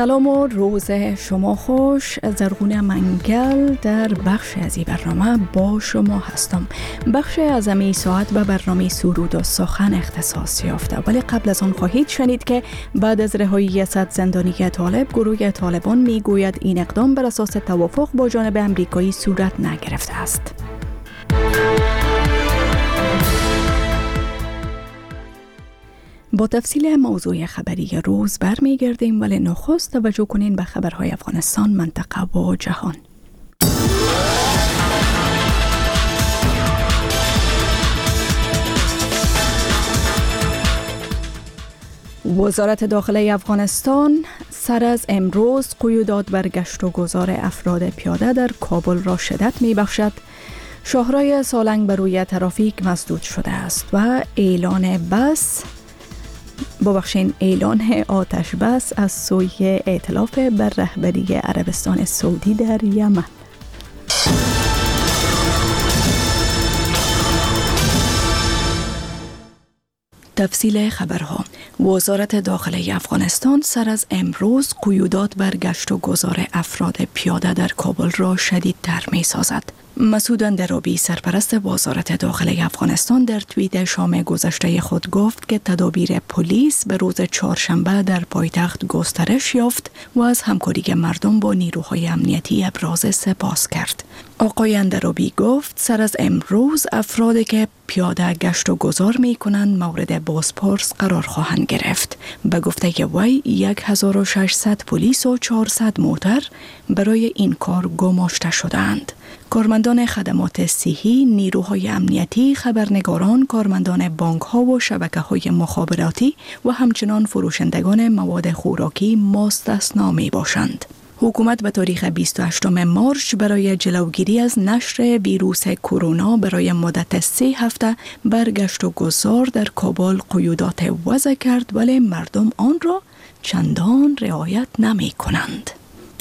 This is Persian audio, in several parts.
سلام و روز شما خوش. زرغون منگل در بخش از این برنامه با شما هستم. بخش از این ساعت به برنامه سرود و سخن اختصاص یافته، ولی قبل از آن خواهید شنید که بعد از رهایی 100 زندانی طالب، گروه طالبان میگوید این اقدام بر اساس توافق با جانب امریکایی صورت نگرفته است. با تفصیل موضوع خبری روز برمیگردیم، ولی نخست توجه کنین به خبرهای افغانستان، منطقه و جهان. وزارت داخله افغانستان سر از امروز قیودات بر گشت و گذار افراد پیاده در کابل را شدت می‌بخشد. شاهراه سالنگ بر روی ترافیک مسدود شده است و اعلان آتش بس از سوی ائتلاف بر رهبری عربستان سعودی در یمن. تفصیل خبرها. وزارت داخله افغانستان سر از امروز قیودات بر گشت و گذار افراد پیاده در کابل را شدیدتر می سازد. مسعود اندرابی سرپرست وزارت داخله افغانستان در توییت شام گذشته خود گفت که تدابیر پلیس به روز چهارشنبه در پایتخت گسترش یافت و از همکاری مردم با نیروهای امنیتی ابراز سپاس کرد. آقای اندرابی گفت سر از امروز افرادی که پیاده گشت و گذار می کنند مورد بازپرس قرار خواهند گرفت. به گفته وی 1600 پلیس و 400 موتر برای این کار گماشته شدند. کارمندان خدمات صحی، نیروهای امنیتی، خبرنگاران، کارمندان بانک‌ها و شبکه‌های مخابراتی و همچنان فروشندگان مواد خوراکی مستثنا می‌باشند. حکومت به تاریخ 28 مارس برای جلوگیری از نشر ویروس کرونا برای مدت 3 هفته بر گشت و گذار در کابل قیودات وضع کرد، ولی مردم آن را چندان رعایت نمی کنند.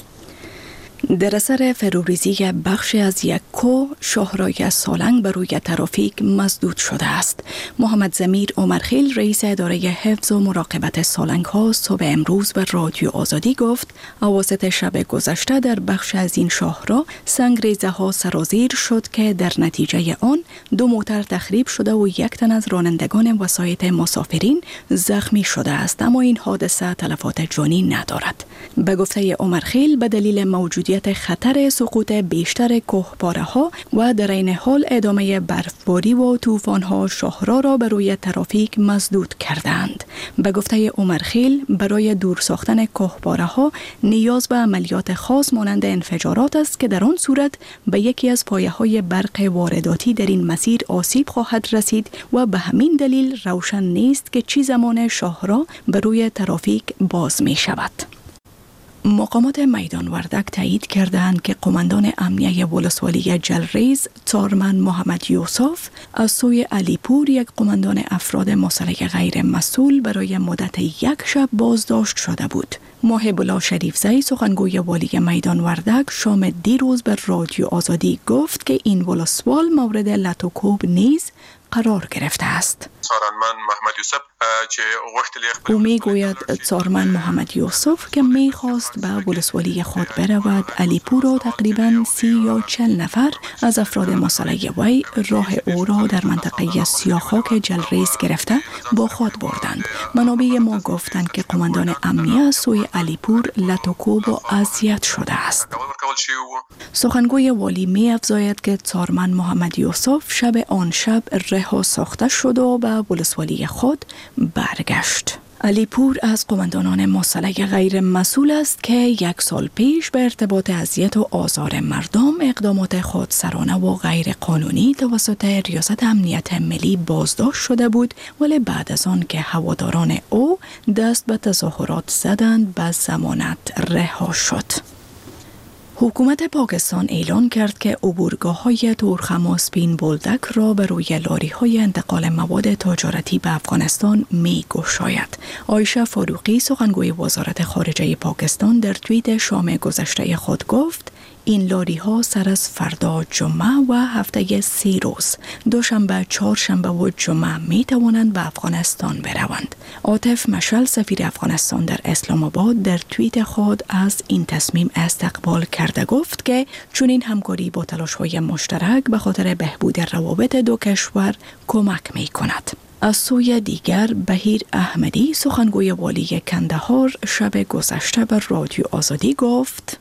در اثر فروریزی بخش از یک کو، شاهراه سالنگ بر روی ترافیک مسدود شده است. محمد ضمیر عمرخیل رئیس اداره حفظ و مراقبت سالنگ ها صبح امروز به رادیو آزادی گفت اواسط شب گذشته در بخش از این شاهراه سنگریزه ها سرازیر شد که در نتیجه آن 2 موتر تخریب شده و 1 تن از رانندگان وسایط مسافرین زخمی شده است، اما این حادثه تلفات جانی ندارد. به گفته عمرخیل به دلیل موجودیت خطر سقوط بیشتر کوهپاره ها و در این حال ادامه برفباری و طوفان ها شاهراه را بر روی ترافیک مسدود کردند. به گفته عمرخیل برای دور ساختن کوهپاره ها نیاز به عملیات خاص مانند انفجارات است که در آن صورت به یکی از پایه های برق وارداتی در این مسیر آسیب خواهد رسید و به همین دلیل روشن نیست که چه زمان شاهراه بر روی ترافیک باز می شود. مقامات میدان وردک تایید کردند که قماندان امنیه ولسوالی جلریز تارمن محمد یوسف از سوی علیپور یک قماندان افراد مسلح غیر مسئول برای مدت 1 شب بازداشت شده بود. محب الله شریفزی سخنگوی والی میدان وردک شام دیروز به رادیو آزادی گفت که این ولسوال مورد لط و کوب نیز قرار گرفته است. او میگوید تارمن محمد یوسف که میخواست به ولسوالی خود برود علیپور و تقریباً 30 یا 40 نفر از افراد مسلح وی راه او را در منطقه سیاخاک جلریز گرفته با خود بردند. منابع ما گفتند که قماندان امنیه از سوی علیپور لط و کوب و اذیت شده است. سخنگوی والی می افزاید که تارمن محمد یوسف آن شب رها ساخته شد و به ولسوالی خود برگشت. علیپور از قماندانان مسلح غیر مسئول است که 1 سال پیش به ارتباط اذیت و آزار مردم اقدامات خودسرانه و غیر قانونی توسط ریاست امنیت ملی بازداشت شده بود، ولی بعد از آن که هواداران او دست به تظاهرات زدند به ضمانت رها شد. حکومت پاکستان اعلان کرد که عبورگاه‌های تورخم و سپین بولدک را به روی لاری‌های انتقال مواد تجارتی به افغانستان می‌گشاید. عایشه فاروقی سخنگوی وزارت خارجه پاکستان در توییت شام گذشته خود گفت این لاری ها سر از فردا جمعه و هفته 3 روز دوشنبه، چهارشنبه و جمعه می توانند به افغانستان بروند. عاطف مشعل سفیر افغانستان در اسلام آباد در توییت خود از این تصمیم استقبال کرده گفت که چنین همکاری با تلاش‌های مشترک به خاطر بهبود روابط دو کشور کمک می کند. از سوی دیگر بهیر احمدی سخنگوی والی کندهار شب گذشته به رادیو آزادی گفت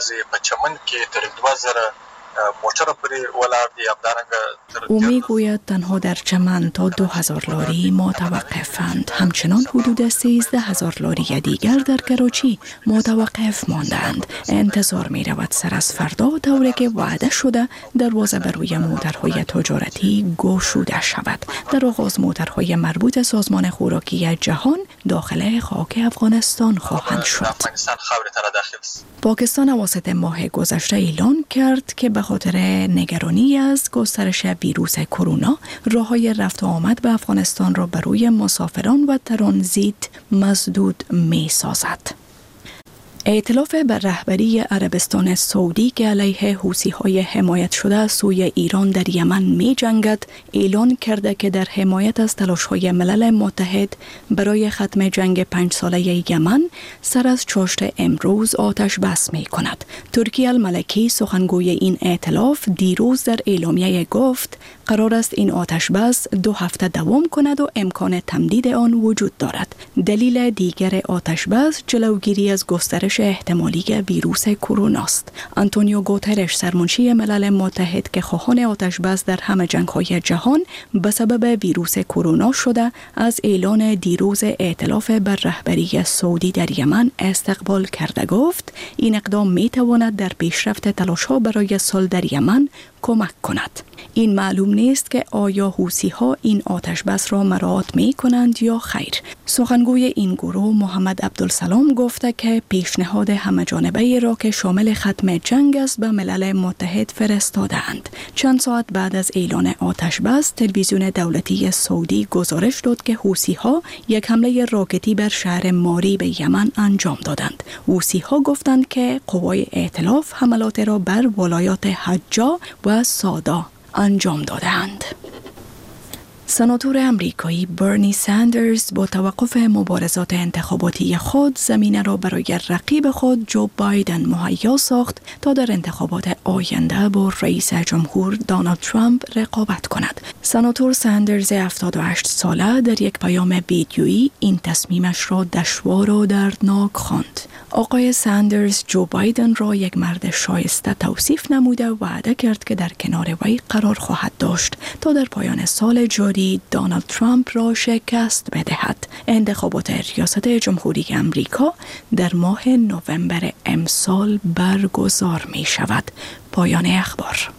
او میگوید تنها در چمن تا 2000 لاری متوقفند. همچنان حدود 13000 لاری دیگر در کراچی متوقف ماندند. انتظار می رود سر از فردا طوری که وعده شده دروازه بروی موترهای تجارتی گشوده شود. در آغاز موترهای مربوط سازمان خوراکی جهان داخل خاک افغانستان خواهند شد. پاکستان اواسط ماه گذشته اعلان کرد که به خاطر نگرانی از گسترش ویروس کرونا راههای رفت و آمد به افغانستان را بر روی مسافران و ترانزیت مسدود می سازد. ائتلاف بر رهبری عربستان سعودی که علیه حوثی‌های حمایت شده از سوی ایران در یمن می جنگد اعلان کرده که در حمایت از تلاش‌های ملل متحد برای ختم جنگ 5 ساله یمن سر از چاشت امروز آتش بس می کند. ترکی الملکی سخنگوی این ائتلاف دیروز در اعلامیه گفت قرار است این آتش بس 2 هفته دوام کند و امکان تمدید آن وجود دارد. دلیل دیگر آتش بس جلوگیری از گسترش احتمالی ویروس کرونا است. آنتونیو گوترش سرمنشی ملل متحد که خواهان آتش بس در همه جنگ‌های جهان به سبب ویروس کرونا شده از اعلان دیروز ائتلاف بر رهبری سعودی در یمن استقبال کرده گفت این اقدام می‌تواند در پیشرفت تلاش‌ها برای صلح در یمن کمک کند. این معلوم نیست که آیا حوثی‌ها این آتش بس را مراعات می کنند یا خیر. سخنگوی این گروه محمد عبدالسلام گفته که پیشنهاد همه‌جانبه را که شامل ختم جنگ است به ملل متحد فرستادند. چند ساعت بعد از اعلان آتش بس تلویزیون دولتی سعودی گزارش داد که حوثی‌ها یک حمله راکتی بر شهر ماریب یمن انجام دادند. حوثی‌ها گفتند که قوای ائتلاف حملات را بر ولایات حجا و سادا انجام دادند. سناتور امریکایی برنی ساندرز با توقف مبارزات انتخاباتی خود زمینه را برای رقیب خود جو بایدن مهیا ساخت تا در انتخابات آینده با رئیس جمهور دونالد ترامپ رقابت کند. سناتور ساندرز 78 ساله در یک پیام ویدیویی این تصمیمش را دشوار و دردناک خواند. آقای ساندرز جو بایدن را یک مرد شایسته توصیف نموده و وعده کرد که در کنار وی قرار خواهد داشت تا در پایان سال جاری دونالد ترامپ را شکست بدهد. انتخابات ریاست جمهوری امریکا در ماه نوامبر امسال برگزار می شود. پایان اخبار.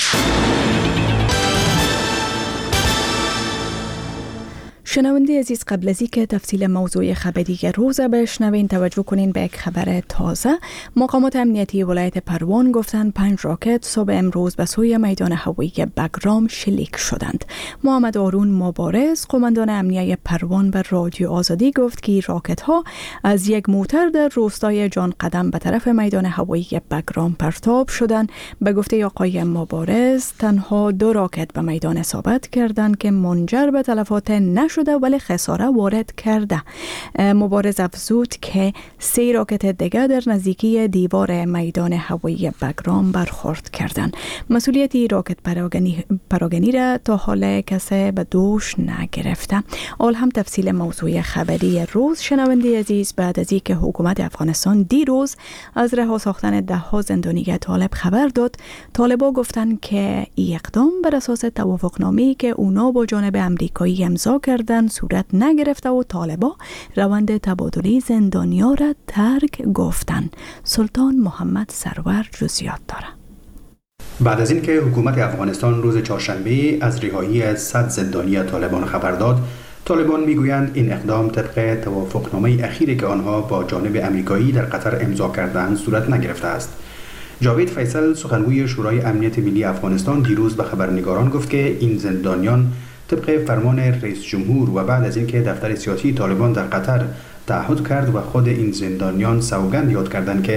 شنونده عزیز، قبل از اینکه تفصیل موضوع خبری روز بشنوین توجه کنین به یک خبر تازه. مقامات امنیتی ولایت پروان گفتند 5 راکت صبح امروز به سوی میدان هوایی بگرام شلیک شدند. محمد آرون مبارز قماندان امنیه پروان به رادیو آزادی گفت که راکت ها از یک موتر در روستای جان قدم به طرف میدان هوایی بگرام پرتاب شدند. به گفته آقای مبارز تنها 2 راکت به میدان اصابت کردند که منجر به تلفات نشد ولی خساره وارد کرده. مبارز افزود که 3 راکت دیگر در نزدیکی دیوار میدان هوایی بگرام برخورد کردند. مسئولیت راکت پراگنی را تا حال کسی به دوش نگرفته. حال هم تفصیل موضوع خبری روز. شنونده عزیز، بعد از اینکه حکومت افغانستان دیروز از رها ساختن 10 زندانی طالب خبر داد، طالبا گفتند که این اقدام بر اساس توافقنامه‌ای که اونا با جانب امریکایی امضا کردند صورت نگرفته و طالبا روند تبادله زندانیان را ترک گفتند. سلطان محمد سرور جزئیات داره. بعد از اینکه حکومت افغانستان روز چهارشنبه از رهایی از 100 زندانی طالبان خبر داد، طالبان میگویند این اقدام طبق توافقنامه اخیری که آنها با جانب امریکایی در قطر امضا کردند صورت نگرفته است. جاوید فیصل سخنگوی شورای امنیت ملی افغانستان دیروز به خبرنگاران گفت که این زندانیان طبق فرمان رئیس جمهور و بعد از اینکه دفتر سیاسی طالبان در قطر تعهد کرد و خود این زندانیان سوگند یاد کردند که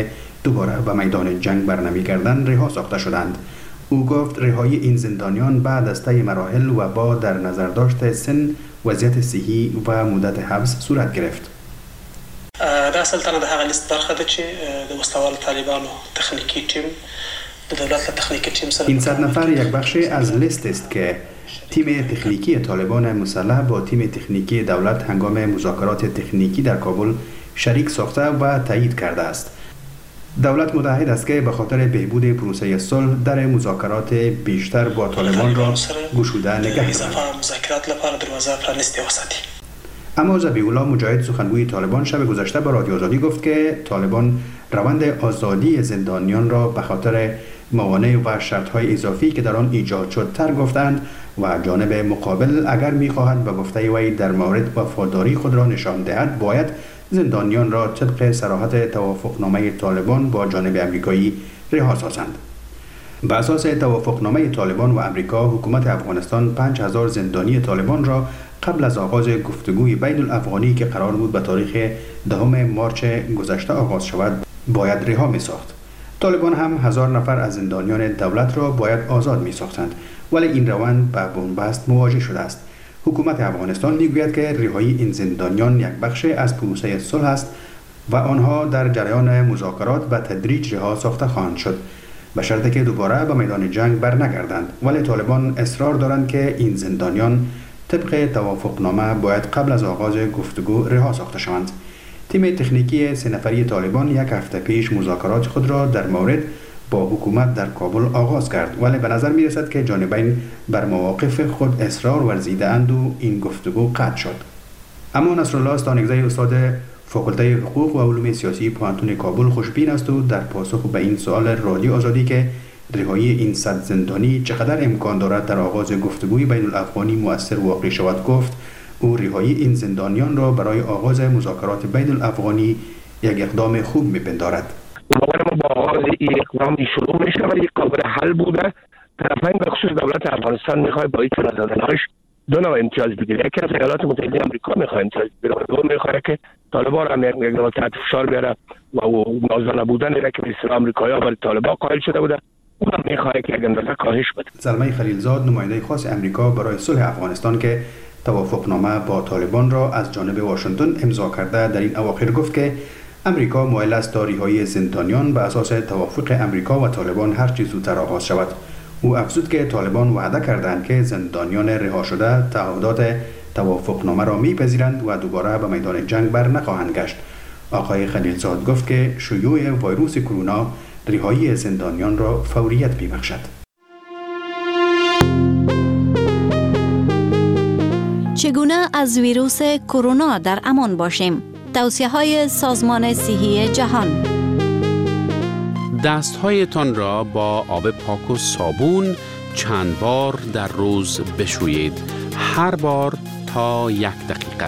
دوباره به میدان جنگ برنمیگردند رها ساخته شدند. او گفت رهایی این زندانیان بعد از طی مراحل و با در نظر داشت سن، وضعیت صحی و مدت حبس صورت گرفت. دا اصلا د هغه لیست برخه ده چې د مستوال طالبانو تخنیکی تیم د دولت تخنیکی تیم سره این 100 نفر یک بخشی از لیست است که تیم تکنیکی طالبان مسلح با تیم تکنیکی دولت هنگام مذاکرات تکنیکی در کابل شریک ساخته و تایید کرده است. دولت متعهد است که به خاطر بهبود پروسه صلح در مذاکرات بیشتر با طالبان را گشوده نگه دارد. اما ذبیح‌الله مجاهد سخنگوی طالبان شب گذشته به رادیو آزادی گفت که طالبان روند آزادی زندانیان را به خاطر موانع و شرط‌های اضافی که در آن ایجاد شد تر گفتند و جانب مقابل اگر می‌خواهد به گفته وی در مورد وفاداری خود را نشان دهد باید زندانیان را طبق صراحت توافقنامه طالبان با جانب امریکایی رها سازند. به اساس توافقنامه طالبان و امریکا، حکومت افغانستان 5000 زندانی طالبان را قبل از آغاز گفتگوی بین الافغانی که قرار بود به تاریخ 10 مارچ گذشته آغاز شود باید رها می ساخت. طالبان هم 1000 نفر از زندانیان دولت را باید آزاد می ساختند، ولی این روند با بنبست مواجه شده است. حکومت افغانستان میگوید که رهایی این زندانیان یک بخش از پروسه صلح است و آنها در جریان مذاکرات به تدریج رها ساخته خواهند شد به شرطی که دوباره به میدان جنگ برنگردند. ولی طالبان اصرار دارند که این زندانیان طبق توافقنامه باید قبل از آغاز گفتگو رها ساخته شوند. تیم تکنیکی 3 نفری طالبان یک هفته پیش مذاکرات خود را در مورد با حکومت در کابل آغاز کرد، ولی به نظر می رسد که جانبین بر مواقف خود اصرار ورزیده اند و این گفتگو قطع شد. اما نصرالله استانگزی استاد فاکولته حقوق و علوم سیاسی پوهنتون کابل خوشبین است و در پاسخ به این سوال رادیو آزادی که رهایی این 100 زندانی چقدر امکان دارد در آغاز گفتگوی بین الافغانی مؤثر واقع شود گفت او رهایی این زندانیان را برای آغاز مذاکرات بین الافغانی یک اقدام خوب می‌پندارد. ما با آغاز این اقدام شروع میشه و یک قابل حل بوده. طرفین به خصوص دولت افغانستان میخواد با این تنازل‌هاش دو نوع امتیاز بگیره. یکی از ایالات متحده آمریکا میخواد امتیاز بگیره و دوم میخواد که طالبان هم یک نوع تحت فشار بیاره و نازل بودن را که به اصطلاح آمریکایی‌ها برای طالبان قائل شده بوده اونم میخواد که یک اندازه کاهش بده. زلمه خلیلزاد نماینده خاص امریکا برای صلح افغانستان که توافقنامه با طالبان را از جانب واشنگتن امضا کرده در این اواخر گفت که امریکا مایل است تا رهایی زندانیان به اساس توافق امریکا و طالبان هر چه زودتر آغاز شود. او افزود که طالبان وعده کردند که زندانیان رها شده تعهدات توافقنامه را میپذیرند و دوباره به میدان جنگ بر نخواهند گشت. آقای خلیلزاد گفت که شیوع ویروس کرونا رهایی زندانیان را فوریت میبخشد. چگونه از ویروس کرونا در امان باشیم؟ توصیه‌های سازمان صحی جهان. دست‌هایتان را با آب پاک و صابون چند بار در روز بشویید. هر بار تا 1 دقیقه.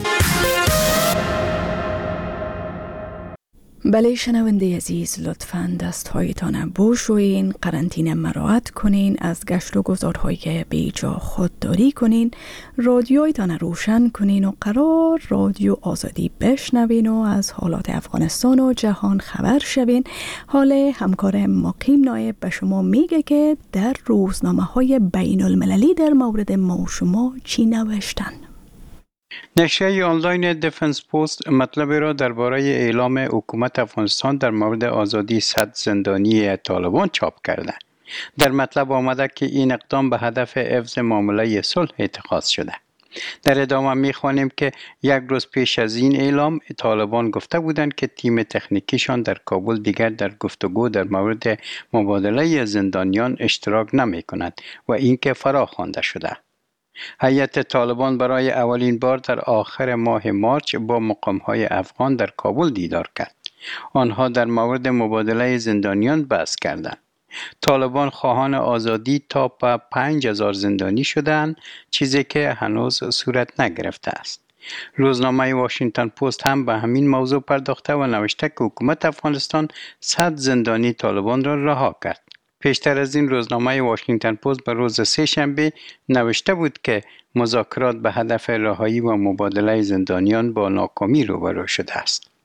بله شنونده عزیز، لطفاً دستهایتان بشویین، قرنطینه مراعات کنین، از گشت و گذارهایی که بیجا خودداری کنین، رادیویتان روشن کنین و قرار رادیو آزادی بشنوین و از حالات افغانستان و جهان خبر شوین. حال همکار مقیم نایب به شما میگه که در روزنامه های بین المللی در مورد ما و شما چی نوشتن. نشریه آنلاین دفنس پست مطلب را درباره اعلام حکومت افغانستان در مورد آزادی 100 زندانی طالبان چاپ کرده. در مطلب آمده که این اقدام به هدف حفظ معامله صلح اتخاذ شده. در ادامه می‌خوانیم که 1 روز پیش از این اعلام طالبان گفته بودند که تیم تکنیکیشان در کابل دیگر در گفتگو در مورد مبادله زندانیان اشتراک نمی‌کند و اینکه فرا خوانده شده. هیئت طالبان برای اولین بار در آخر ماه مارچ با مقام‌های افغان در کابل دیدار کرد. آنها در مورد مبادله زندانیان بحث کردند. طالبان خواهان آزادی تا 5000 زندانی شدند، چیزی که هنوز صورت نگرفته است. روزنامه واشنگتن پست هم به همین موضوع پرداخته و نوشته که حکومت افغانستان 100 زندانی طالبان را رها کرد. پیشتر از این روزنامه واشنگتن پست به روز سه‌شنبه نوشته بود که مذاکرات به هدف رهایی و مبادله زندانیان با ناکامی روبرو شده است.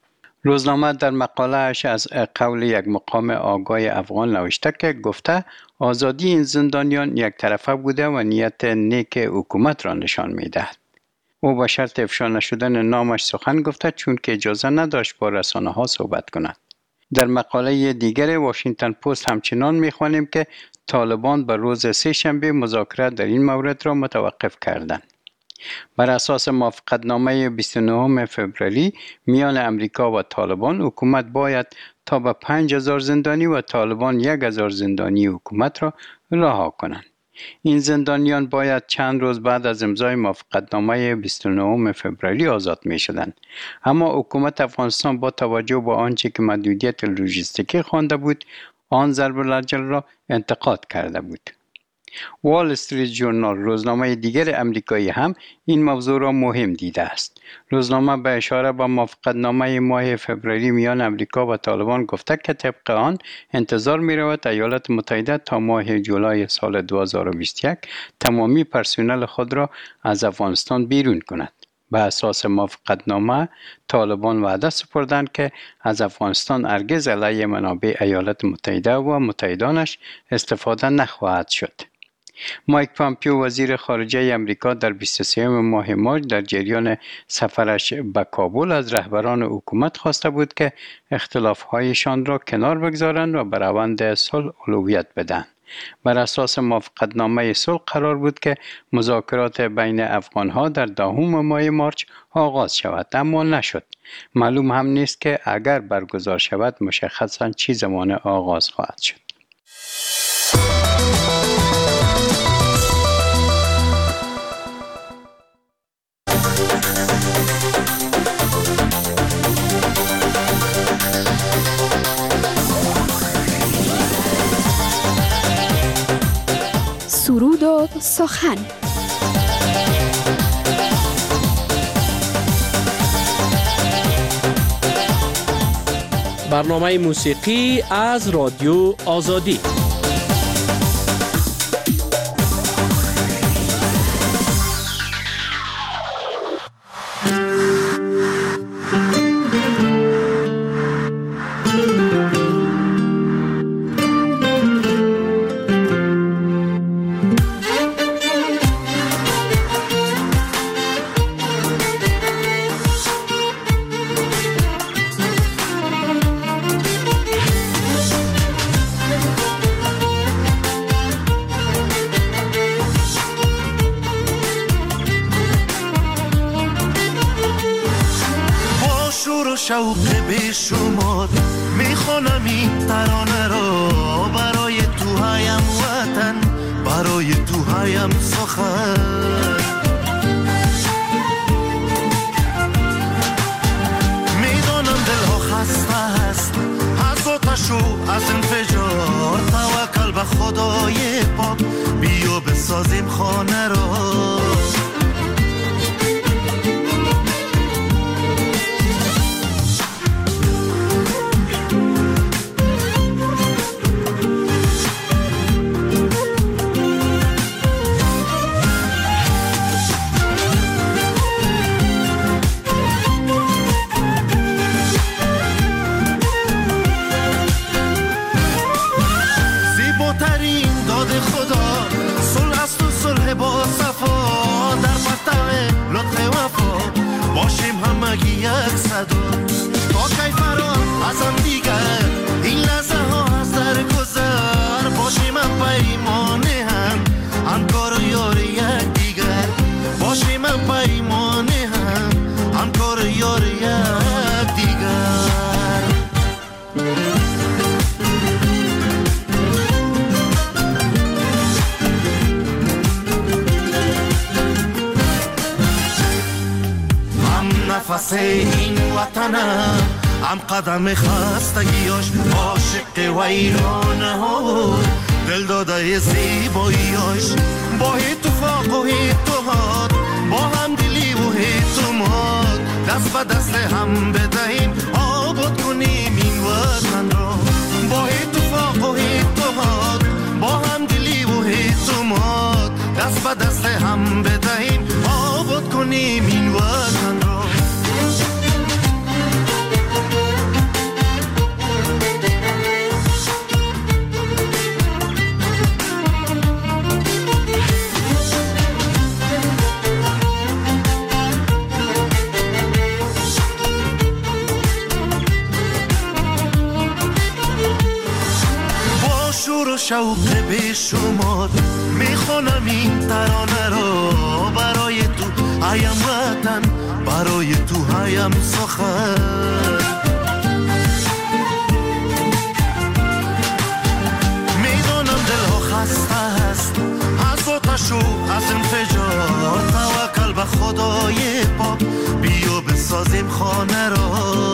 روزنامه در مقاله‌اش از قول یک مقام آگاه افغان نوشته که گفته آزادی این زندانیان یک طرفه بوده و نیت نیک حکومت را نشان می‌دهد. او با شرط افشا نشدن نامش سخن گفته چون که اجازه نداشت با رسانه‌ها صحبت کند. در مقاله دیگر واشنگتن پست همچنان می‌خوانیم که طالبان به روز سه‌شنبه مذاکرات در این مورد را متوقف کردند. بر اساس موافقتنامه 29 فوریه میان امریکا و طالبان، حکومت باید تا به 5000 زندانی و طالبان 1000 زندانی حکومت را رها کنند. این زندانیان باید چند روز بعد از امضای موافقتنامه 29 فوریه آزاد می شدند. اما حکومت افغانستان با توجه به آنچه که محدودیت لوجستیکی خوانده بود، آن ضرب العجل را انتقاد کرده بود. وال استریت ژورنال، روزنامه دیگر امریکایی، هم این موضوع را مهم دیده است. روزنامه به اشاره به موافقتنامه ماه فوریه میان امریکا و طالبان گفته که طبق آن انتظار می رود ایالات متحده تا ماه جولای سال 2021 تمامی پرسنل خود را از افغانستان بیرون کند. به اساس موافقتنامه طالبان وعده سپردند که از افغانستان هرگز علیه منابع ایالات متحده و متحدانش استفاده نخواهد شد. مایک پامپیو، وزیر خارجه امریکا، در 23 ماه مارس در جریان سفرش به کابل از رهبران حکومت خواسته بود که اختلاف‌هایشان را کنار بگذارند و به روند صلح اولویت بدهند. بر اساس موافقتنامه صلح قرار بود که مذاکرات بین افغان‌ها در 10 ماه مارس آغاز شود، اما نشد. معلوم هم نیست که اگر برگزار شود مشخصاً چه زمان آغاز خواهد شد. سرود و سخن. برنامه موسیقی از رادیو آزادی. شوق بیشمار میخونم این ترانه رو برای توهایم وطن، برای توهایم سخن. میدونم دلها خسته هست از آتش و از انفجار، توکل به خدای پاک بیا بسازیم خانه رو. با کیفران ازم دیگر این لحظه ها از در گذر، باشیم هم پیمانه هم کار و یار یک دیگر، باشیم هم پیمانه هم کار و یار یک دیگر. نفس این وطنم هم قدم خستگیاش، عاشق ویرانه ها دل داده زیباییاش، با اتفاق و اتحاد با هم دلی و اعتماد دست به دست هم بدهیم آباد کنیم این وطن را. با اتفاق و اتحاد با هم دلی و اعتماد دست به دست هم بدهیم آباد کنیم این وطن را. شوق بیشمار میخونم این ترانه رو برای تو هایم وطن، برای تو هایم سخن. میدونم دلها خسته هست از آتش و از انفجار، توکل به خدای پاک بیا بسازیم خانه را.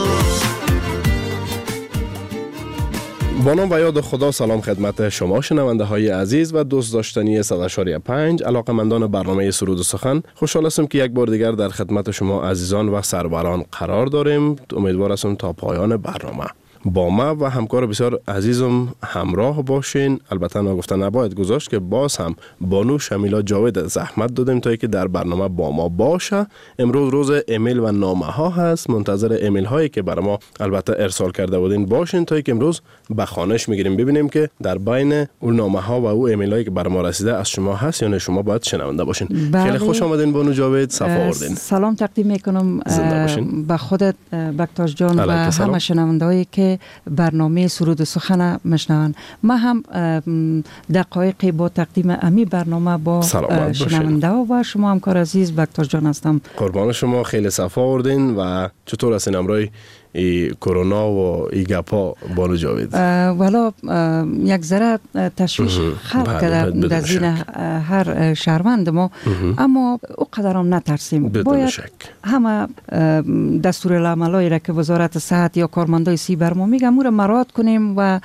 با نام و یاد خدا سلام خدمت شما شنونده های عزیز و دوست داشتنی 100.5 علاقمندان برنامه سرود و سخن. خوشحال هستم که یک بار دیگر در خدمت شما عزیزان و سروران قرار داریم. امیدوار هستم تا پایان برنامه با ما و همکار بسیار عزیزم همراه باشین. البته نگفتن نباید گذاشت که باز هم بانو شمیلا جاوید زحمت دادیم تا که در برنامه با ما باشه. امروز روز ایمیل و نامه ها هست. منتظر ایمیل هایی که برای ما البته ارسال کرده بودین باشین تا که امروز به خوانش میگیریم، ببینیم که در بین اون نامه ها و او ایمیل هایی که برای ما رسیده از شما هست یا نه. شما باید شنونده باشین. خیلی خوش آمدین بانو جاوید، صفا آوردین. سلام تقدیم میکنم به خودت بکتاش جان و همه شنونده هایی که برنامه سرود و سخن مشنون. ما هم دقایقی با تقدیم امی برنامه با شنونده و شما همکار عزیز بکتاش جان هستم. قربان شما، خیلی صفا آوردین. و چطور هستین امروز کرونا و ای گپا بانو جاوید؟ والا یک ذره تشویش خلق کرده در ذهن هر شهروند ما، اما او قدر هم نترسیم. باید همه دستور العملایی را که وزارت صحت یا کارمندای سی بر ما میگم او را مراعات کنیم و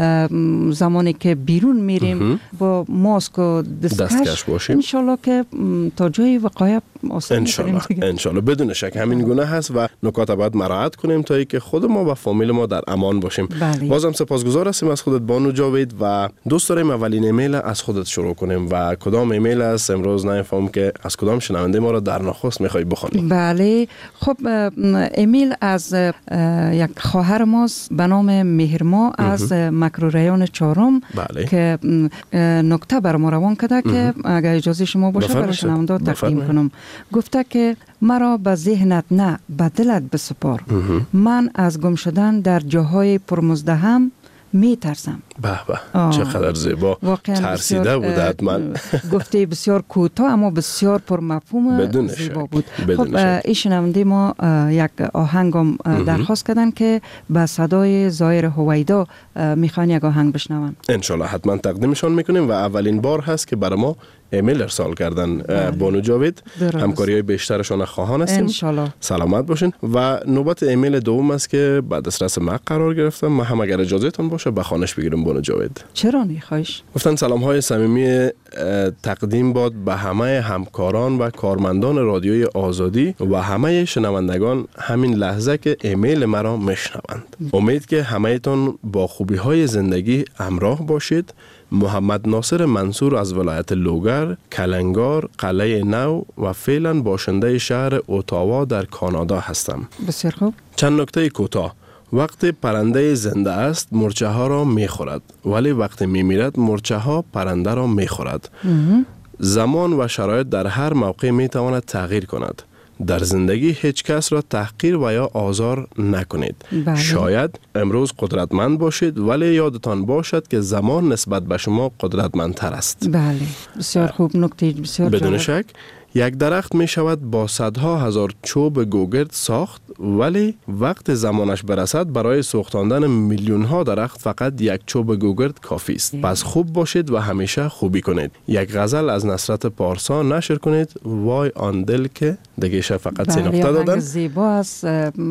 زمانی که بیرون میریم با ماسک و دستکش باشیم. انشالله که تا جای وقایع آسان انشالله بدون شک همین گونه هست و نکات باید مراعات کنیم تا که خود ما و فامیل ما در امان باشیم. بازم سپاسگزار هستیم از خودت بانو جاوید و دوست داریم اولین ایمیل از خودت شروع کنیم. و کدام ایمیل است امروز نمیفهم که از کدام شنونده ما را در نخست میخوای بخونی؟ بله، خب ایمیل از یک خواهر ماست به نام مهرما از مکروریان چهارم که نکته بر ما روان کرده که اگر اجازه شما باشه برای شنونده تقدیم کنم. گفته که مرا به ذهنت نه به دلت بسپار، من از گم شدن در جاهای پرمزدحم می ترسم. به به، چقدر زیبا، ترسیده بود حتما. گفته بسیار کوتاه اما بسیار پرمفهوم زیبا بود. خب این شنونده ما یک آهنگم درخواست کردن که به صدای ظاهر هویدا میخوان یک آهنگ بشنون. انشالله حتما تقدیمشان میکنیم و اولین بار هست که برای ما ایمیل ارسال کردن. بانو جاوید همکاری های بیشترشان خواهان هستیم. انشالله سلامت باشین. و نوبت ایمیل دوم است که بعد دسترس ما قرار گرفتم. ما هم اگر اجازهتون باشه به خوانش بگیرم بانو جاوید. چرا نخواهش؟ گفتن سلام های صمیمی تقدیم باد به همه همکاران و کارمندان رادیوی آزادی و همه شنوندگان همین لحظه که ایمیل مرا میشنوند. امید که همه‌تان با خوبی های زندگی همراه باشید. محمد ناصر منصور از ولایت لوگر، کلنگار، قلعه نو و فعلا باشنده شهر اوتاوا در کانادا هستم. بسیار خوب. چند نکته کوتاه. وقتی پرنده زنده است مرچه ها را می خورد، ولی وقتی می میرد مرچه ها پرنده را می خورد. زمان و شرایط در هر موقع می تواند تغییر کند. در زندگی هیچ کس را تحقیر و یا آزار نکنید. شاید امروز قدرتمند باشید ولی یادتان باشد که زمان نسبت به شما قدرتمندتر است. بله، بسیار خوب، نکته بسیار بدون شک یک درخت می شود با صدها هزار چوب گوگرد ساخت، ولی وقت زمانش برسد برای سوختاندن میلیون ها درخت فقط یک چوب گوگرد کافی است. پس خوب باشید و همیشه خوبی کنید. یک غزل از نصرت پارسا نشر کنید. وای آن دل که دیگه فقط سه نقطه دادن. زیبا است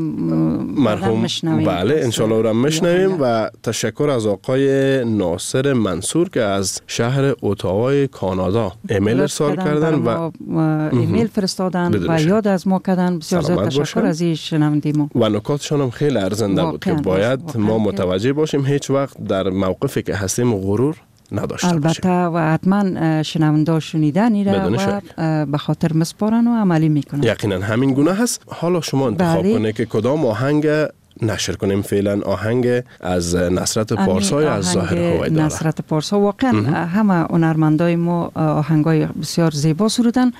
مرحوم. بله انشالله را میشنویم و تشکر از آقای ناصر منصور که از شهر اوتاوای کانادا ایمیل ارسال کردن و ایمیل فرستادن و یاد از ما کردن. بسیار زیاد تشکر از این شنونده ما. و نکاتشان هم خیلی ارزنده بود که باید ما متوجه باشیم هیچ وقت در موقفی که هستیم غرور نداشته البته باشیم. و حتما شنونده شنیدن ایره و به خاطر مسپارن و عملی میکنن. یقینا همین گونه هست. حالا شما انتخاب کنید که کدام آهنگ نشر کنیم فعلا آهنگ از نصرت پارسا یا از ظاهر هویداره؟ نصرت پارسا واقعا همه هنرمندای ما آهنگای بسیار زیبا سرودن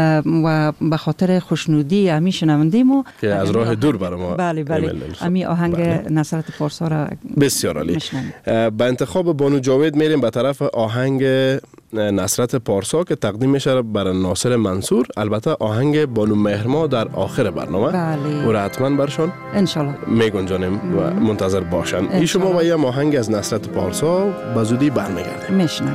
و به خاطر خوشنودی امی شنونده ما که از راه دور برای ما بله امی آهنگ نصرت پارسا را بسیار عالی. به انتخاب بانو جاوید میریم به طرف آهنگ نصرت پارسا که تقدیم میشه برای ناصر منصور. البته آهنگ بانو مهرما در آخر برنامه او را حتما برشان انشالله میگنجانیم و منتظر باشن. ای شما و یه آهنگ از نصرت پارسا به زودی برمیگردیم. میشنم.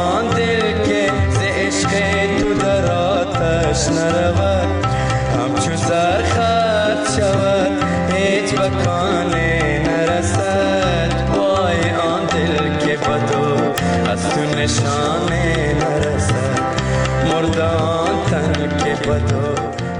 نرود همچون نشانه نرسد مردان تن که بدو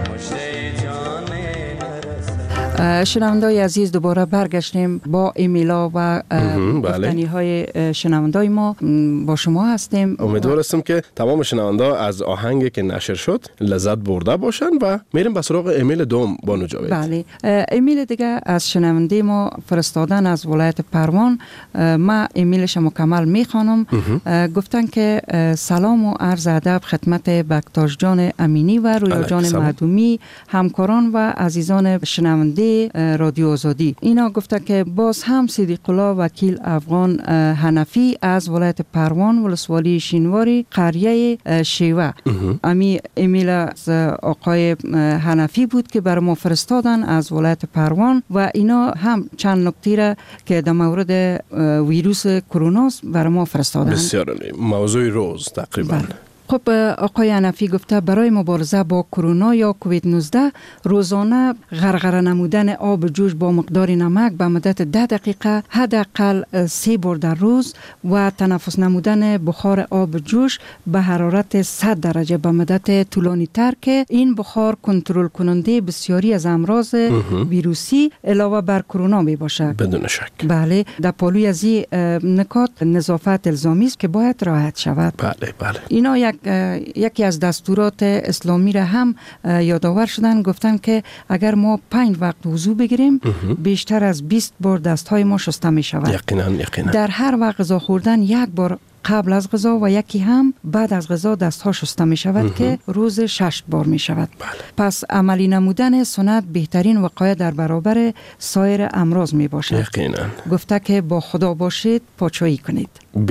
شنوندای عزیز دوباره برگشتیم با ایمیلا و گفتنی های شنوندای ما با شما هستیم. امیدوار هستم که تمام شنوندا از آهنگی که نشر شد لذت برده باشن و میریم به سراغ ایمیل دوم بانو جاوید. بله، ایمیل دیگه از شنونده ما فرستادن از ولایت پروان. ما ایمیلش مکمل میخوانم. گفتن که سلام و عرض ادب خدمت بکتاش جان امینی و رویا جان معدومی، همکاران و عزیزان شنونده رادیو آزادی. اینا گفته که باز هم صدیق الله وکیل افغان حنفی از ولایت پروان ولسوالی شینواری قریه شیوه. امی ایمیل از آقای حنفی بود که بر ما فرستادن از ولایت پروان و اینا هم چند نکته را که در مورد ویروس کرونا بر ما فرستادن. بسیار عالی. موضوع روز تقریبا. خب آقای حنفی گفته برای مبارزه با کرونا یا کووید 19 روزانه غرغره نمودن آب جوش با مقدار نمک به مدت 10 دقیقه حداقل 3 بار در روز و تنفس نمودن بخار آب جوش به حرارت 100 درجه به مدت طولانی تر که این بخار کنترل کننده بسیاری از امراض ویروسی علاوه بر کرونا می باشد. بدون شک. بله، در پالوی از این نکات نظافت الزامی است که باید رعایت شود. بله بله. اینا یکی از دستورات اسلامی را هم یادآور شدن. گفتن که اگر ما 5 وقت وضو بگیریم بیشتر از 20 بار دستهای ما شسته می شود. یقینا. در هر وقت غذا خوردن 1 بار قبل از غذا و یکی هم بعد از غذا دستها شسته می شود که روز 6 بار می شود. پس عملی نمودن سنت بهترین وقایه در برابر سایر امراض می باشد. یقینا. گفته که با خدا باشید پاچایی کنید.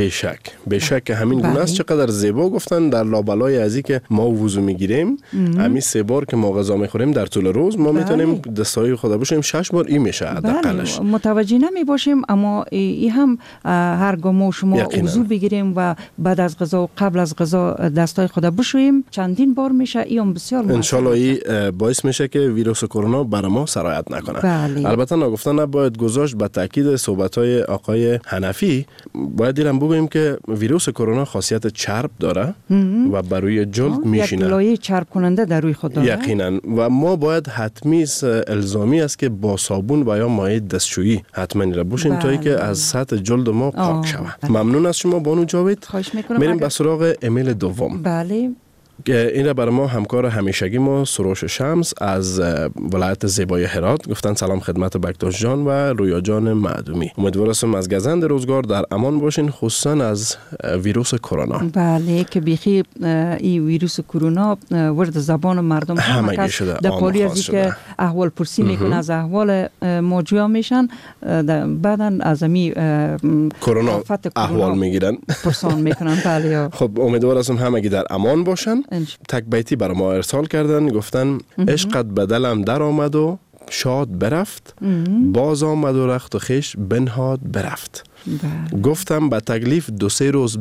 بیشک که همین گونه است. چقدر زیبا گفتن در لابلای ازی که ما وضو میگیریم همین 3 بار که ما غذا میخوریم در طول روز ما میتونیم دستای خدا باشیم 6 بار این میشه حداقلش. متوجه نمی باشیم اما این هم هرگاه ما شما وضو بگیریم و بعد از غذا و قبل از غذا دستای خدا بشوییم چندین بار میشه. این بسیار مهم. ان شاء الله این باعث میشه که ویروس کرونا بر ما سرایت نکنه. البته نگفتن نباید گذاشت. به تاکید صحبت‌های آقای حنفی باید بگوییم که ویروس کرونا خاصیت چرب داره و بر روی جلد میشینه. یک لایه چرب کننده در روی خود داره. یقینا. و ما باید حتمی الزامی است که با صابون و یا مایع دستشویی حتما را بوشیم تا اینکه از سطح جلد ما پاک شود. ممنون از شما بانو جاوید. خواهش میکنم. میریم به سراغ ایمیل دوم. بله. این را برای ما همکار همیشگی ما سروش شمس از ولایت زیبای هرات گفتن سلام خدمت بکتاش جان و رویا جان معدومی. امیدوار هستم از گزند روزگار در امان باشین خصوصا از ویروس کرونا. بله که بیخی این ویروس کرونا ورد زبان مردم همه شده. در پالی ازی که احوال پرسی میکنه از احوال موجوع میشن بعدن از امی کرونا احوال میگیرن پرسان میکنن. بله. خب امیدوار هستم همگی در امان باشن. تک بیتی برای ما ارسال کردن. گفتن عشقت به دلم در آمد و شاد برفت باز آمد و رخت و خیش بنهاد برفت. گفتم به تکلیف 2-3 روز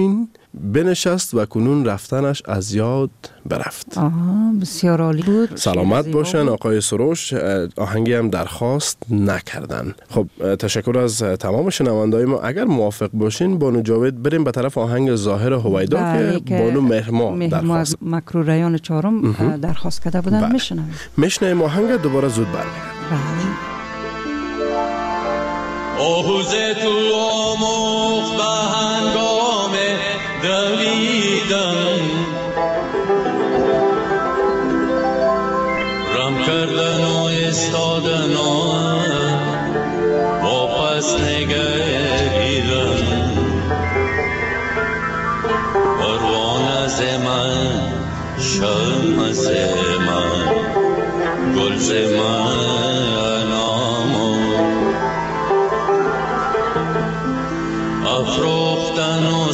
بنشست و کنون رفتنش از یاد برفت. بسیار عالی بود. سلامت باشن آقای سروش. آهنگی هم درخواست نکردن. خب تشکر از تمام شنوندای ما. اگر موافق باشین بانو جاوید بریم به طرف آهنگ ظاهر هویدا که بانو مهرما درخواست مکرو ریان 4 درخواست کرده بودن. میشنویم آهنگ دوباره زود برمیگردیم. آهوز تو آموخت به هنگام دویدن رم کردن و استادن و واپس نگریدن پروانه ز من شمع ز من گل ز من افروختن و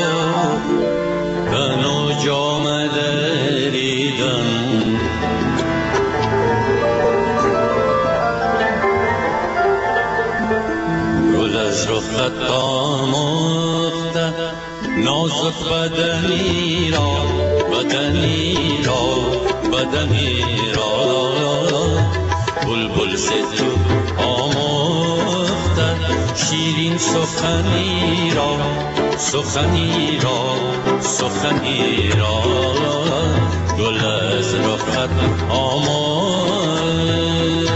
سوختن و جام دریدن گل از رخت آموخته نازک بدنی را بلبل ستو آموخته شیرین سخنی را سخنی را گل از رخت آمد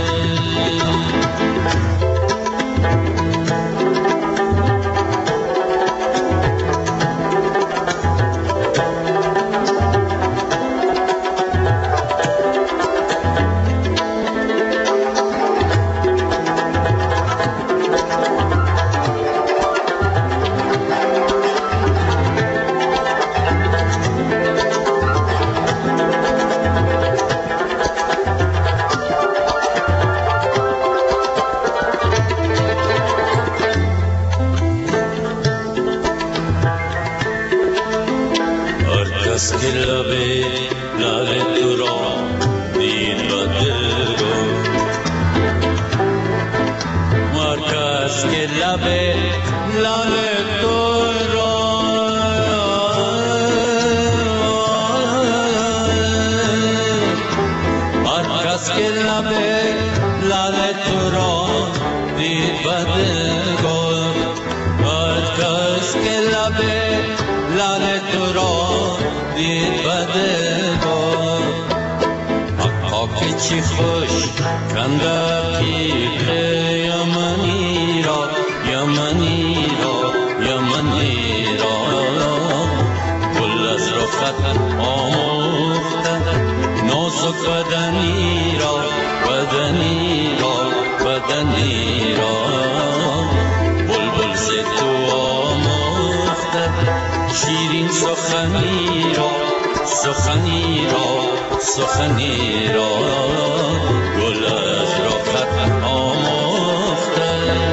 چی خوش کنده پیخ یمنی را گل از رخت آموخته نازک بدنی را بلبل ز تو آموخته شیرین سخنی را گل از رخت آموخته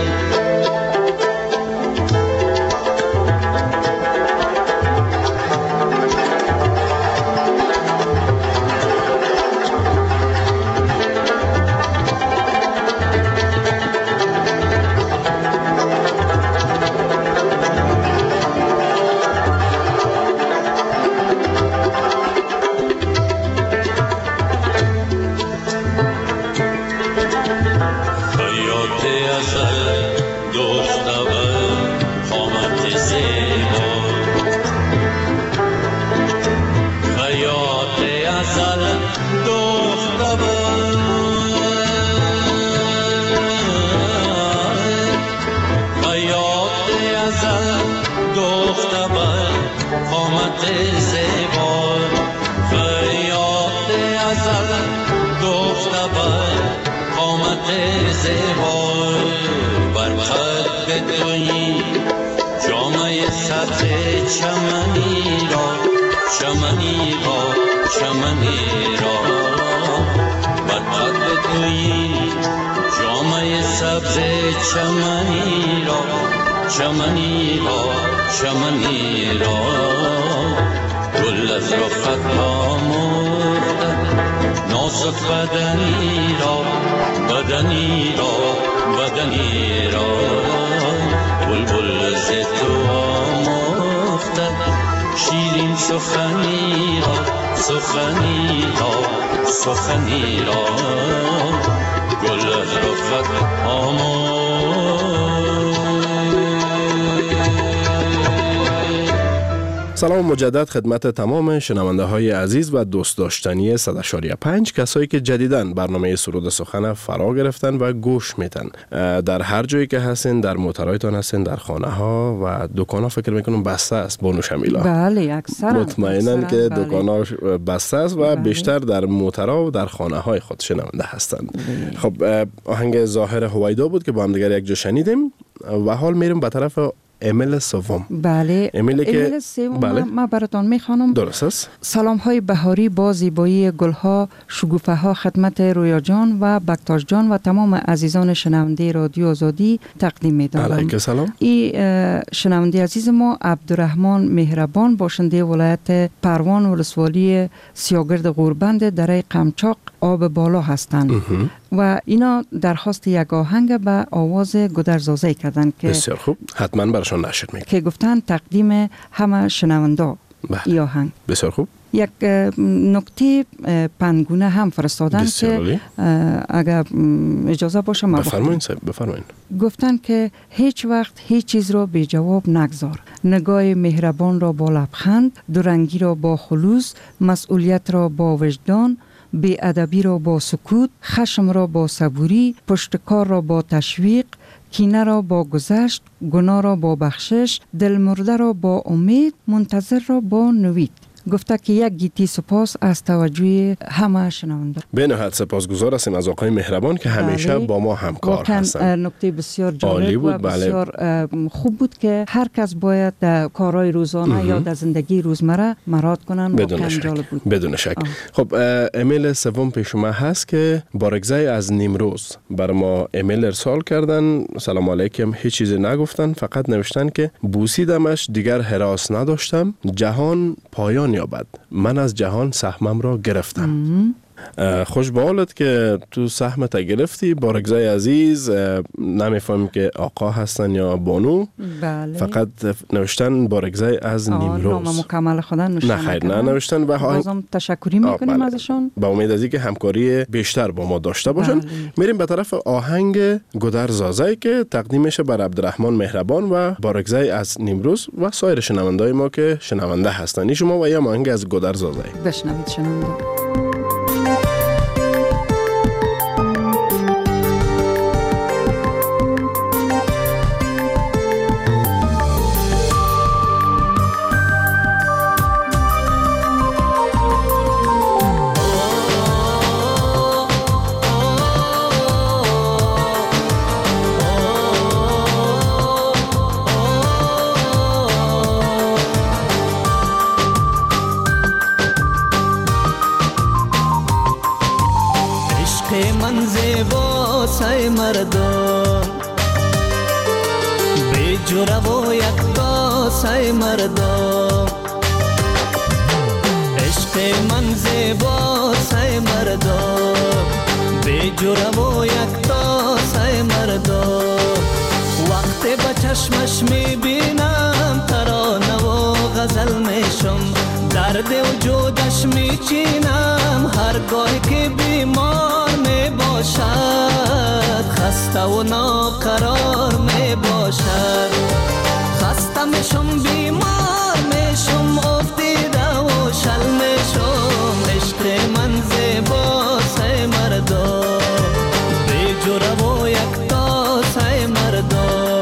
چمنی را برقد تویی جامعه سبز چمنی را گل از رخت آموخته نازک بدنی را بلبل ز تو آموخته شیرین سخنی را گل از رخت سلام مجدد خدمت تمام شنونده های عزیز و دوست داشتنی 100.5 کسایی که جدیداً برنامه سرود سخن فرا گرفتن و گوش میتن. در هر جایی که هستین، در موترایتان هستین، در خانه ها و دکان ها فکر میکنم بسته است بانو شمیلا. بله اکثرا مطمئناً که دکان ها بسته است و بیشتر در موترا و در خانه های خود شنونده هستند. خب آهنگ ظاهر هویدا بود که با هم دیگر یک جا شنیدیم و حال میریم به طرف امیل سوم. بله امیل سوم. بله. ما براتون میخوانم. درست است. سلام های بهاری با زیبایی گلها، شگوفه ها خدمت رویا جان و بکتاش جان و تمام عزیزان شنونده رادیو آزادی تقدیم می‌دارم. علیک سلام. این شنونده عزیز ما عبدالرحمن مهربان باشنده ولایت پروان ولسوالی سیاگرد غوربند دره قمچاق آب بالا هستند. و اینا درخواست یک آهنگ به آواز گودرزازی کردن که بسیار خوب، حتما برشان نشر میکنم که گفتن تقدیم همه شنوندا. ای آهنگ. بسیار خوب. یک نکته پنگونه هم فرستادن که اگر اجازه باشه ما بفرمایید. گفتن که هیچ وقت هیچ چیز را بی جواب نگذار. نگاه مهربان را با لبخند، دورنگی را با خلوص، مسئولیت را با وجدان، بی ادبی را با سکوت، خشم را با صبوری، پشتکار را با تشویق، کینه را با گذشت، گناه را با بخشش، دل مرده را با امید، منتظر را با نوید. گفته که یک گیتی سپاس از توجه همه شنونده. به نهایت سپاسگزار هستیم از آقای مهربان که همیشه با ما همکار هستند. نکته بسیار جالب و بسیار خوب بود که هر کس باید در کارهای روزانه یا در زندگی روزمره مراعات کنن. بدون شک. بدون شک. خب ایمیل سوم پیش شما هست که بارگزای از نیمروز بر ما ایمیل ارسال کردن. سلام علیکم. هیچ چیزی نگفتن، فقط نوشتن که بوسیدمش، دیگر هراس نداشتم، جهان پایان یابد، من از جهان سهمم را گرفتم. خوش به حالت که تو سهمت گرفتی. بارگزای عزیز، نمیفهم که آقا هستن یا بانو. بله. فقط نوشتن بارگزای از نیمروز. نام مکمل خودن نوشتن. نه خیر، نه نوشتن. و بازم تشکری میکنیم ازشون. با امید از اینکه همکاری بیشتر با ما داشته باشن. میریم به طرف آهنگ گودر زازای که تقدیمش بر عبدالرحمن مهربان و بارگزای از نیمروز و سایر شنوندای ما که شنونده هستن. شما و یا آهنگ از گودر زازای بشنوید شنونده. مردم به جوره و یک داسه مردم عشق من زیباسه مردم به جوره و یک داسه مردم وقتی با چشمش میبینم ترانه و غزل میشم درد وجودش میچینم هرگاه که بیمار میباشد خسته و ناقرار میباشد خسته میشم بیمار میشم افتیده و شل میشم عشق من زیباسه مردم به جوره و یک تاسه مردم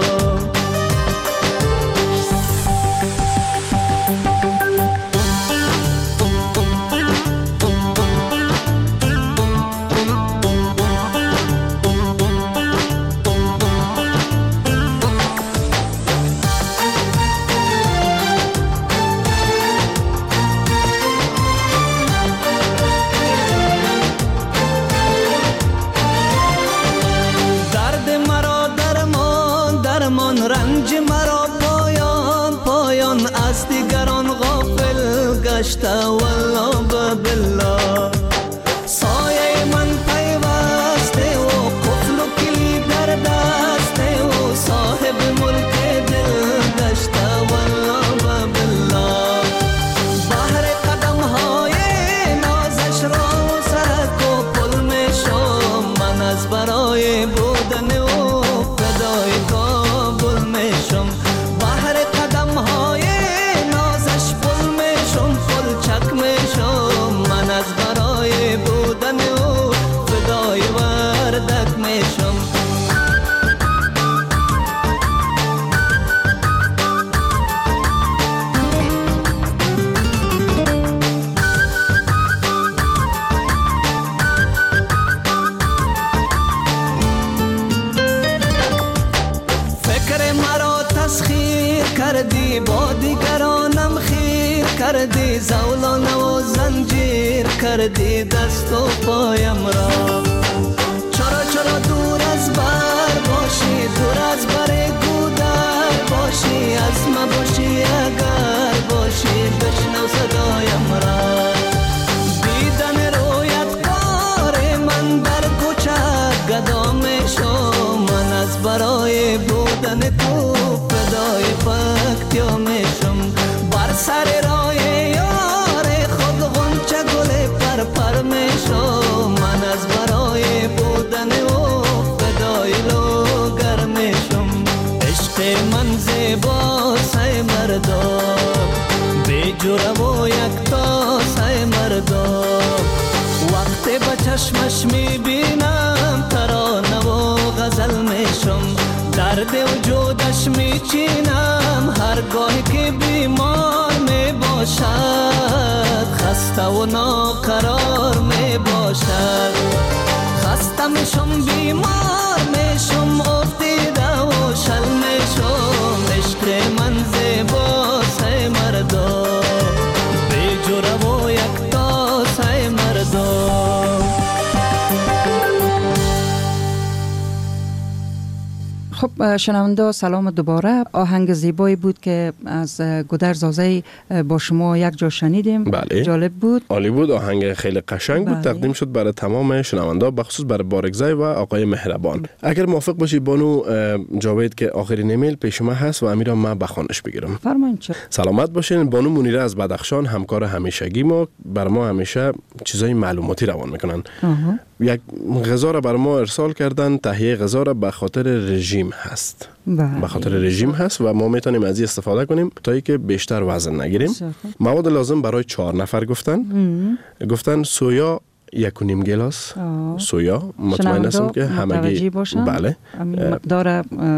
والله بالله سایه من پیوسته و قفل و کلی در دسته و صاحب ملک دل گشته والله بالله بحر قدم های نازش را سرک و پل میشم من از برای بودن و فدای کابل میشم بحر قدم های نازش پل میشم چک میشم من از برای بودن او فدای وردک میشم فکر مرا تسخیر کردی با دیگرانم خیر کردی زولانه و زنجیر کردی دست و پایم را چرا دور از بر باشی دور از بر گودر باشی از ما باشی اگر باشی بشنو صدایم را دیدن رویت کار من در کوچه گدا میشم من از برای بودن تو فدای پکتیا میشم بر سر راه جوره و یک تاسه مردم. وقتی به چشمش میبینم ترانه و غزل میشم، درد وجودش میچینم هرگاهی که بیمار میباشد، خسته و ناقرار میباشد. خسته میشم بیمار میشم، افتیده و شل میشم، عشق من زیباسه مردم، بی جوره و یک تاسه مردم. خب شنونده سلام دوباره. آهنگ زیبایی بود که از گودر زازه با شما یک جا شنیدیم. بله. جالب بود، عالی بود، آهنگ خیلی قشنگ بود. بله. تقدیم شد برای تمام شنونده، بخصوص برای بارگزای و آقای مهربان. اگر موافق باشی بانو جاوید که آخرین ایمیل پیش ما هست و امیرم من بخوانش بگیرم. فرمایید. سلامت باشین. بانو منیره از بدخشان، همکار همیشگی ما، بر ما همیشه چیزای معلوماتی روان میکنن. یک غذا را بر ما ارسال کردن، تهیه غذا را به خاطر رژیم هست. به خاطر رژیم هست و ما میتونیم از این استفاده کنیم تا اینکه بیشتر وزن نگیریم. مواد لازم برای 4 نفر گفتن سویا 1.5 گلاس سویا. مطمئن هستم که همگی بله مقدار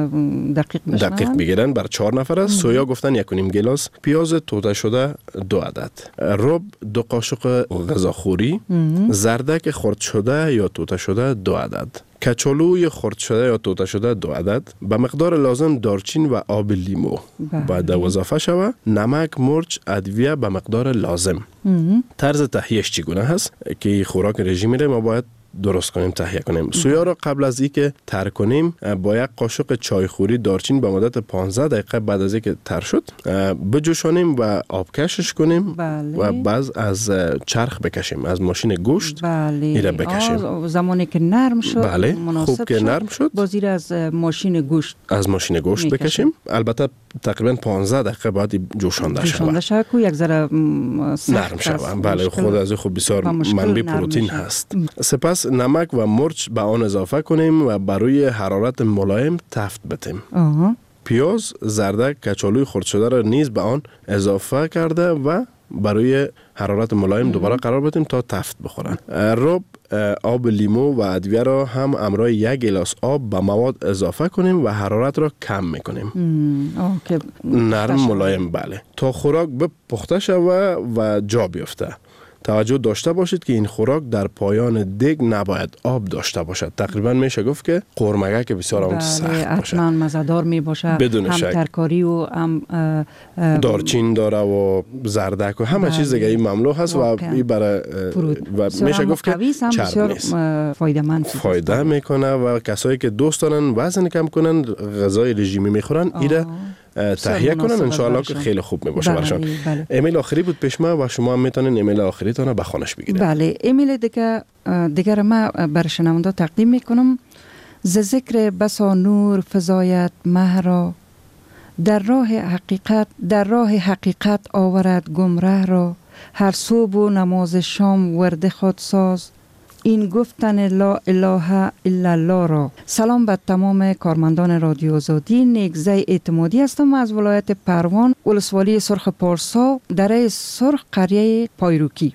دقیق بگیرن. بر 4 نفر است. سویا گفتن 1.5 گلاس. پیاز توته شده 2 عدد. رب 2 قاشق غذاخوری. زردک خرد شده یا توته شده 2 عدد. کچالوی خرد شده یا توته شده 2 عدد. به مقدار لازم دارچین و آب لیمو باید اضافه شود. نمک، مرچ، ادویه به مقدار لازم. طرز تهیهش چگونه هست که خوراک رژیمی را ما باید درست کنیم، تهیه کنیم. سویا را قبل از اینکه تر کنیم با 1 قاشق چایخوری دارچین به مدت 15 دقیقه بعد از اینکه تر شد بجوشانیم و آبکشش کنیم. و بعد از چرخ بکشیم، از ماشین گوشت ایره بکشیم. زمانی که نرم شد، خوب که نرم شد، بازیر از ماشین گوشت بکشیم. البته تقریبا 15 دقیقه بعد جوشانده شود که یک ذره نرم شود. بله، خود از خود بسیار منبع پروتئین هست. سپس نمک و مرچ به آن اضافه کنیم و برای حرارت ملایم تفت بدیم. پیاز، زردک، کچالوی خرد شده را نیز به آن اضافه کرده و برای حرارت ملایم دوباره قرار بدیم تا تفت بخورن. رب، آب لیمو و ادویه را هم همراه 1 گلاس آب به مواد اضافه کنیم و حرارت را کم میکنیم. نرم ملایم، بله، تا خوراک پخته شود و جا بیفته. توجه داشته باشید که این خوراک در پایان دیگ نباید آب داشته باشد. تقریبا میشه گفت که قورمگه که بسیار هم سخت باشه، حتما مزه‌دار می باشه، هم ترکاری و هم دارچین داره و زردک و همه چیز دیگه این مملو هست و این برای و میشه گفت که چرب نیست، فایده میکنه و کسایی که دوست دارن وزن کم کنن، غذای رژیمی میخورن، ایره تهیه کنن، انشاءالله که خیلی خوب میباشه برشان. ایمیل آخری بود پیش ما و شما هم میتونین ایمیل آخری تانه بخوانش بگیرید. بله، ایمیل دیگر ما بر شنونده تقدیم میکنم. ز ذکر بسا نور فزاید مه را، در راه حقیقت آورد گمره را، هر صبح و نماز شام ورد خود ساز، این گفتن لا اله الا الله را. سلام به تمام کارمندان رادیو آزادی. نیکزی اعتمادی هستم از ولایت پروان، ولسوالی سرخ پارسا، دره سرخ، قریه پایروکی.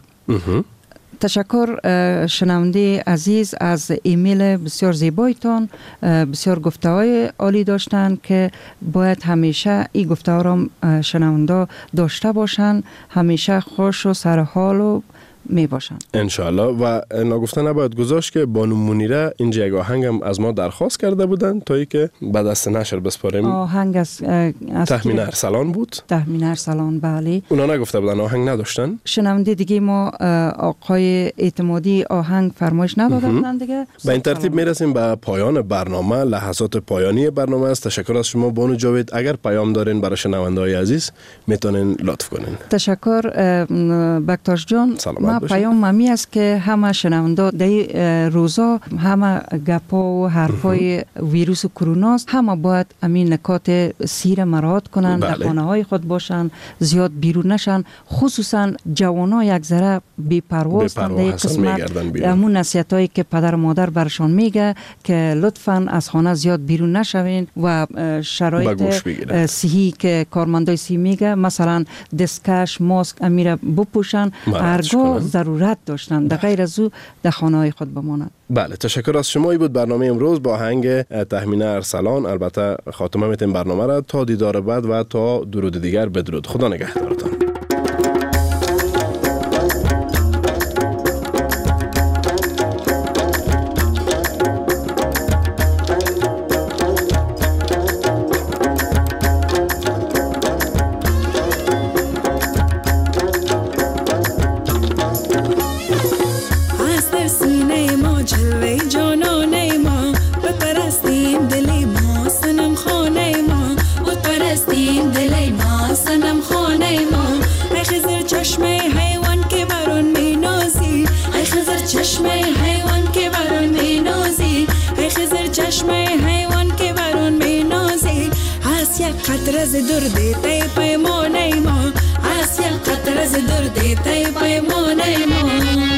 تشکر شنونده عزیز از ایمیل بسیار زیبایتان. بسیار گفته‌های عالی داشتن که باید همیشه این گفته‌ها را شنونده داشته باشن، همیشه خوش و سرحال و می باشن انشاءالله. و نگفته نباید گذاشت که بانو منیره اینجا یک آهنگ هم از ما درخواست کرده بودن تا ای که بعد از نشر بسپاریم. آهنگ از تهمین ارسلان بود. تهمین ارسلان، بله. اونا نگفته بودن، آهنگ نداشتن. شنونده دیگه ما آقای اعتمادی آهنگ فرمایش نداده بودن دیگه. به این ترتیب میرسیم به پایان برنامه. لحظات پایانی برنامه است. تشکر از شما بانو جاوید. اگر پیام دارین برای شنونده های عزیز میتونین لطف کنین. تشکر بکتاش جان. سلامت باشه؟ پیام ممی است که همه شنونده در روزا همه گپا و حرفای ویروس کرونا است، همه باید همین نکات سیر مراعات کنن، در خانه های خود باشن، زیاد بیرون نشن، خصوصا جوانان یک ذره بی‌پروا هستند در قسمت. همون نصیحتایی که پدر و مادر برشان میگه که لطفاً از خانه زیاد بیرون نشوین و شرایط صحی که کارمندای صحی میگه مثلا دستکش، ماسک امیره بپوشن هرگاه ضرورت داشتن، در غیر از او در خانه های خود بمانند. بله، تشکر از شما. ای بود برنامه امروز با آهنگ تهمینه ارسلان. البته خاتمه میتیم برنامه را. تا دیدار بعد و تا درود دیگر بدرود. خدا نگهدارتان. قطره ز دور دیتی پیمانه ما، هست یک قطره ز دور دیتی پیمانه ما.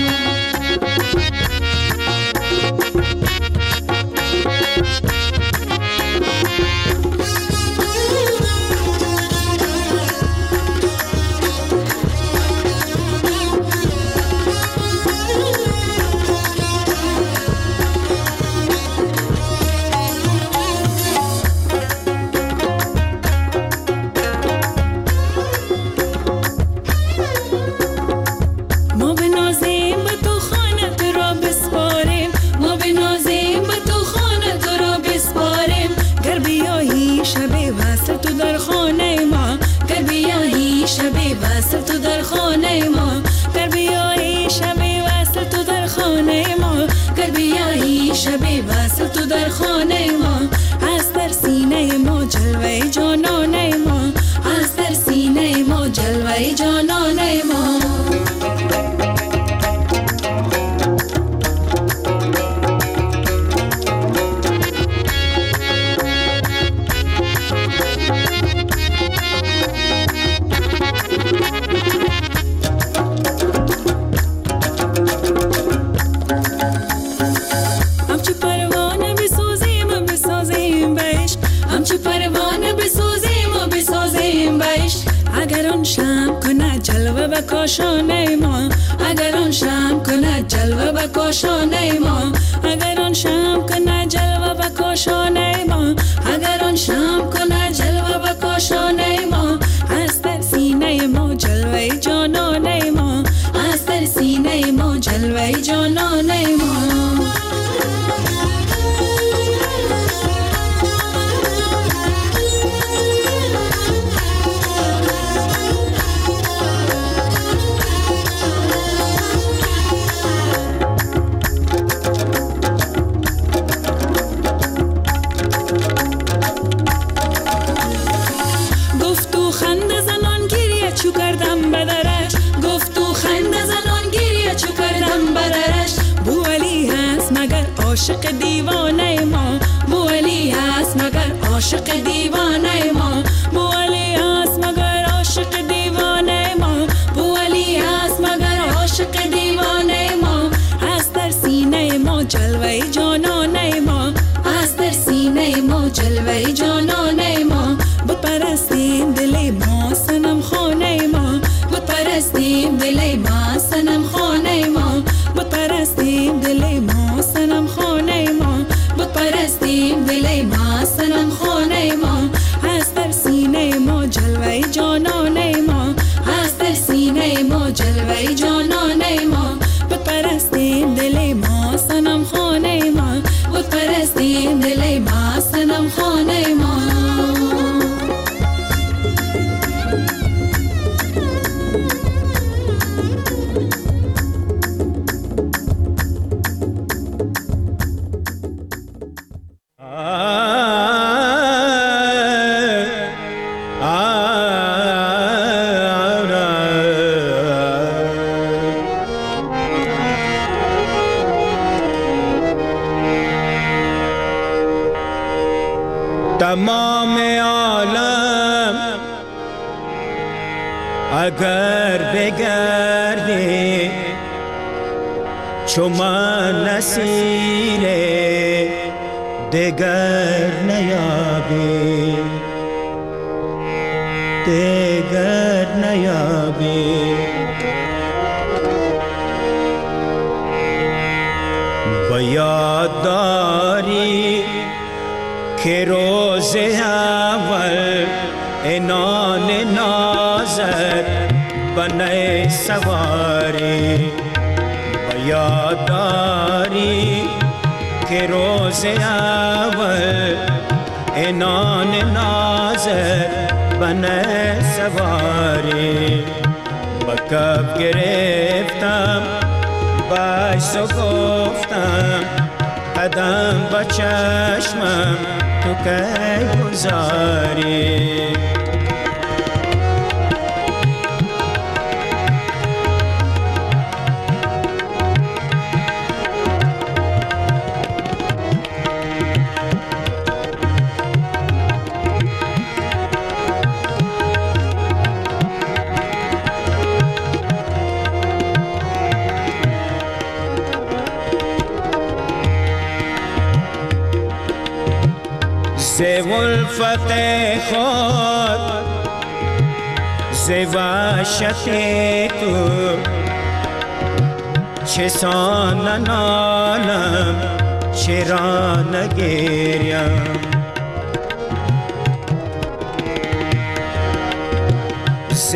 کاشانه ما اگر آن شم کنه جلوه به کاشانه ما، اگر آن شم کنه جلوه به کاشانه ما، اگر آن شم کنه جلوه به کاشانه ما، از در سینه ما جلوه جانانه ما، از در سینه ما جلوه جانانه ما. عاشق دیوانه ما، بو علی هست مگر عاشق دیوانه ما، بو علی هست مگر عاشق دیوانه ما، بو علی هست مگر عاشق دیوانه ما، هست در سینه ما جلوه جانانه ما، هست در سینه ما جلوه جانانه ما. بود پرستیم دل ما صنم خانه ما، بود پرستیم دل ما صنم خانه ما، بود پرستیم دل ما صنم خانه ما، بود پرستیم دل ما صنم خانه ما، هست در سینه ما جلوه جانانه ما، هست در سینه ما جلوه جانانه ما، بود پرستیم دل ما صنم خانه ما، بود پرستیم دل ما صنم خانه ما. تمام عالم اگر بگردی چو من نصیر دگر نیابی دگر نیابی یاد داری که روز اول انان نازت بنای سواری یاد داری که روز اول انان نازت بنای سواری بکب گرفتم باش و گفتم قدم با چشمم تو که گذاری ز ولفت خود ز وحشت تو چه سان نالم چرا نگریم ز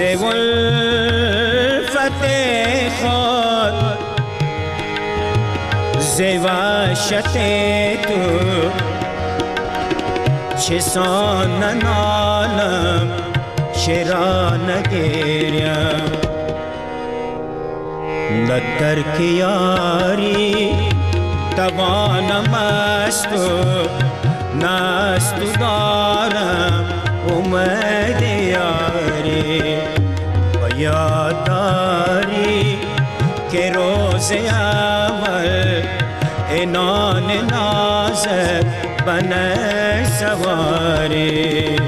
ولفت خود ز وحشت تو چه سان نالم چرا نگریم نه ترک یاری توانم است و نه از تو دارم امید یاری و یاد داری که روز اول انان نازت بنای سواری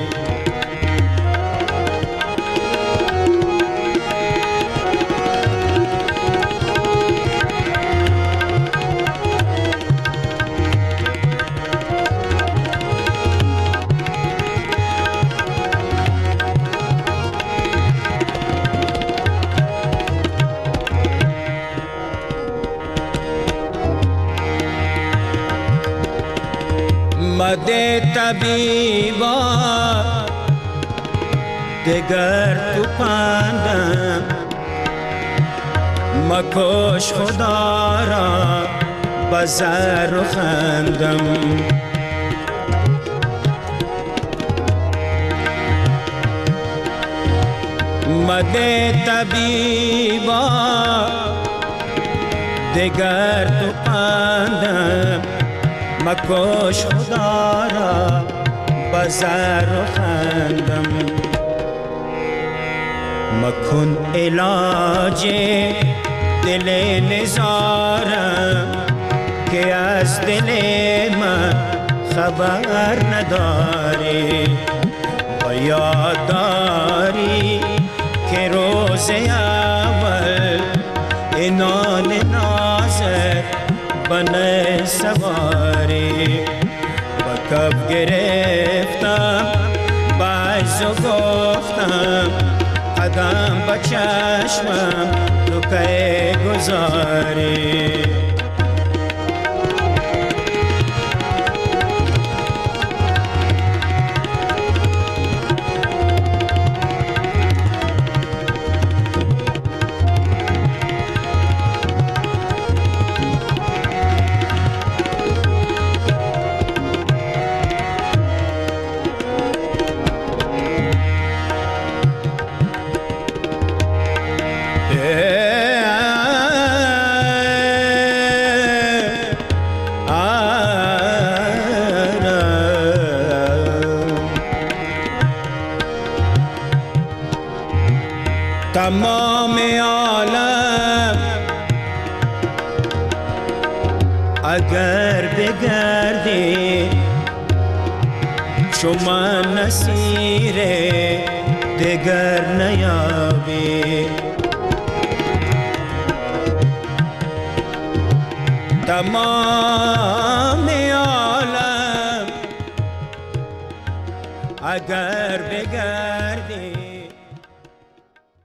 مده طبیبا دگر تو پندم مکش خدا را بزر و خندم مده طبیبا دگر تو پندم مکش خدا را بزر و خندم مکن علاج دل نزارم که از دل من خبر نداری و یاد داری که روز اول انان نازت بنای سواری و کب گرفتم باز و گفتم قدم با چشمم تو که گذاری تمام عالم اگر بگردی شما نصیر دگر نیابی تمام عالم اگر بگردی